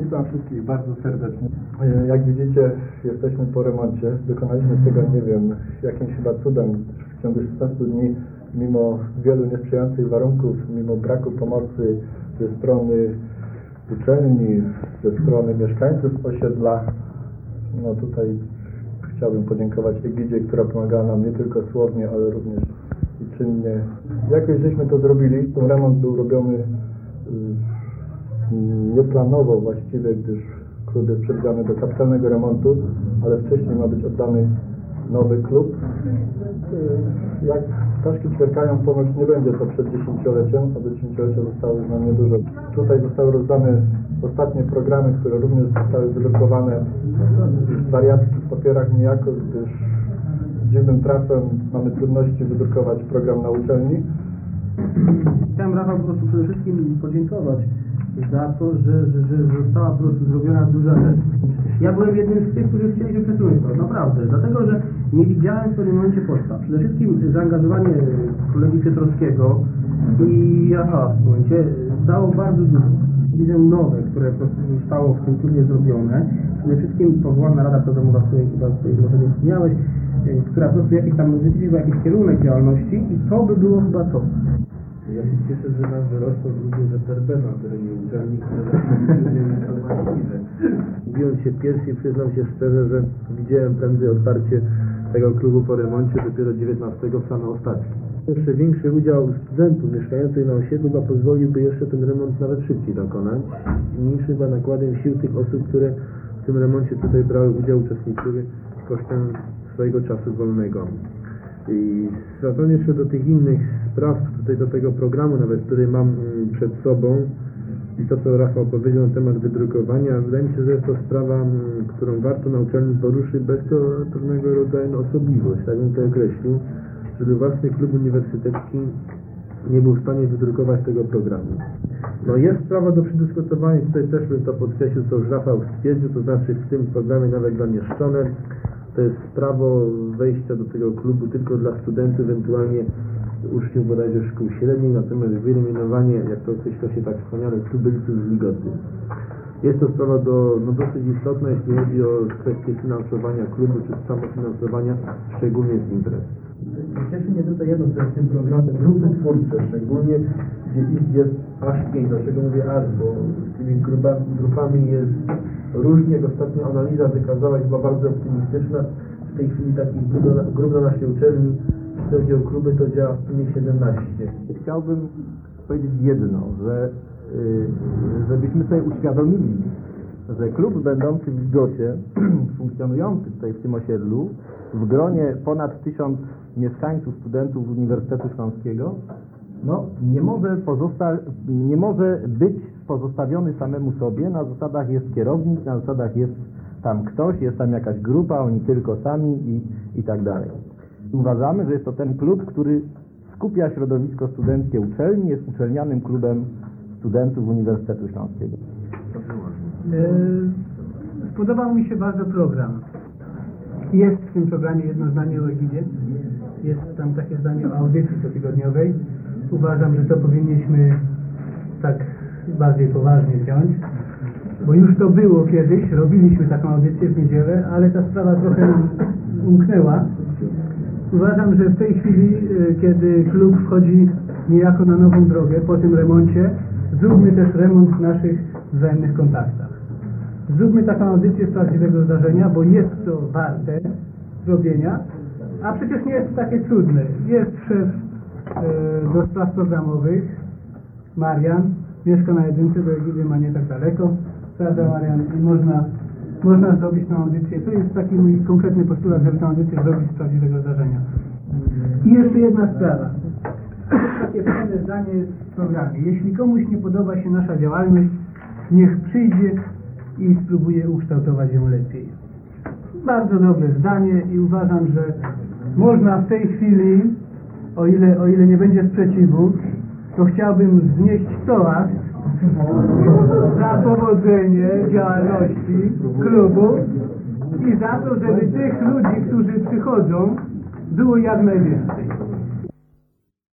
Witam wszystkich bardzo serdecznie. Jak widzicie, jesteśmy po remoncie. Dokonaliśmy tego, nie wiem, jakimś chyba cudem w ciągu 16 dni, mimo wielu niesprzyjających warunków, mimo braku pomocy ze strony uczelni, ze strony mieszkańców osiedla. No tutaj chciałbym podziękować Egidzie, która pomagała nam nie tylko słownie, ale również i czynnie. Jakoś żeśmy to zrobili. Ten remont był robiony nieplanowo właściwie, gdyż klub jest przewidziany do kapitalnego remontu, ale wcześniej ma być oddany nowy klub. Jak ptaszki ćwierkają, ponoć nie będzie to przed 10-leciem, a do 10-lecia zostało już nam niedużo. Tutaj zostały rozdane ostatnie programy, które również zostały wydrukowane w wariackich papierach niejako, gdyż dziwnym trafem mamy trudności wydrukować program na uczelni. Chciałem, Rafał, po prostu przede wszystkim podziękować za to, że została po prostu zrobiona duża rzecz. Ja byłem jednym z tych, którzy chcieli przesunąć to, naprawdę, dlatego, że nie widziałem w pewnym momencie podstaw. Przede wszystkim zaangażowanie kolegi Piotrowskiego i w tym momencie dało bardzo dużo. Widzę nowe, które po prostu zostało w tym klubie zrobione. Przede wszystkim powołana Rada Programowa, o której chyba może nie wspomniałeś, która po prostu jakiś tam wytyczyła jakiś kierunek działalności i to by było chyba to. Ja się cieszę, że nam wyrosło również ZRB na terenie uczelni, które jest właściwe. Mówiąc się pierwszy, przyznam się szczerze, że widziałem prędzej otwarcie tego klubu po remoncie dopiero 19 w same ostatki. Jeszcze większy udział studentów mieszkających na osiedlu pozwoliłby jeszcze ten remont nawet szybciej dokonać. Mniejszym chyba nakładem sił tych osób, które w tym remoncie tutaj brały udział, uczestniczyły kosztem swojego czasu wolnego. I wracając jeszcze do tych innych spraw, tutaj do tego programu nawet, który mam przed sobą i to, co Rafał powiedział na temat wydrukowania, wydaje mi się, że jest to sprawa, którą warto na uczelni poruszyć, bez to pewnego rodzaju osobliwość, tak bym to określił, żeby własny klub uniwersytecki nie był w stanie wydrukować tego programu. No jest sprawa do przedyskutowania, tutaj też bym to podkreślił, co już Rafał stwierdził, to znaczy w tym programie nawet zamieszczone. To jest prawo wejścia do tego klubu tylko dla studentów, ewentualnie uczniów bodajże szkół średnich, natomiast wyeliminowanie, jak to się tak wspomniane, tubylców z ligoty. Jest to sprawa dosyć istotna, jeśli chodzi o kwestię finansowania klubu, czy samofinansowania, szczególnie z imprez. Cieszy mnie tylko jedno, że w tym programie grupy twórcze, szczególnie gdzie ich jest aż 5. Dlaczego mówię aż? Bo z tymi grupami jest różnie. Jak ostatnia analiza wykazała i była bardzo optymistyczna. W tej chwili takich grup na naszej uczelni, jeśli chodzi o kluby, to działa w sumie 17. Chciałbym powiedzieć jedno, że żebyśmy sobie uświadomili, że klub będący w Ligocie, funkcjonujący tutaj w tym osiedlu, w gronie ponad 1000 mieszkańców, studentów Uniwersytetu Śląskiego, no, nie może być pozostawiony samemu sobie. Na zasadach jest kierownik, na zasadach jest tam ktoś, jest tam jakaś grupa, oni tylko sami i tak dalej. Uważamy, że jest to ten klub, który skupia środowisko studenckie uczelni, jest uczelnianym klubem studentów Uniwersytetu Śląskiego. Spodobał mi się bardzo program. Jest w tym programie jedno zdanie o Egidzie. Jest tam takie zdanie o audycji cotygodniowej. Uważam, że to powinniśmy tak bardziej poważnie wziąć, bo już to było kiedyś, robiliśmy taką audycję w niedzielę, ale ta sprawa trochę nam umknęła. Uważam, że w tej chwili, kiedy klub wchodzi niejako na nową drogę po tym remoncie, zróbmy też remont w naszych wzajemnych kontaktach. Zróbmy taką audycję z prawdziwego zdarzenia, bo jest to warte zrobienia, a przecież nie jest takie trudne. Jest szef do spraw programowych, Marian, mieszka na jedynce, do Egidy ma nie tak daleko, prawda, Marian? I można zrobić tę audycję. To jest taki mój konkretny postulat, żeby tę audycję zrobić z prawdziwego zdarzenia. I jeszcze jedna sprawa. Takie fajne zdanie w programie. Jeśli komuś nie podoba się nasza działalność, niech przyjdzie i spróbuje ukształtować ją lepiej. Bardzo dobre zdanie i uważam, że można w tej chwili, o ile nie będzie sprzeciwu, to chciałbym wznieść toast za powodzenie działalności klubu i za to, żeby tych ludzi, którzy przychodzą, było jak najwięcej.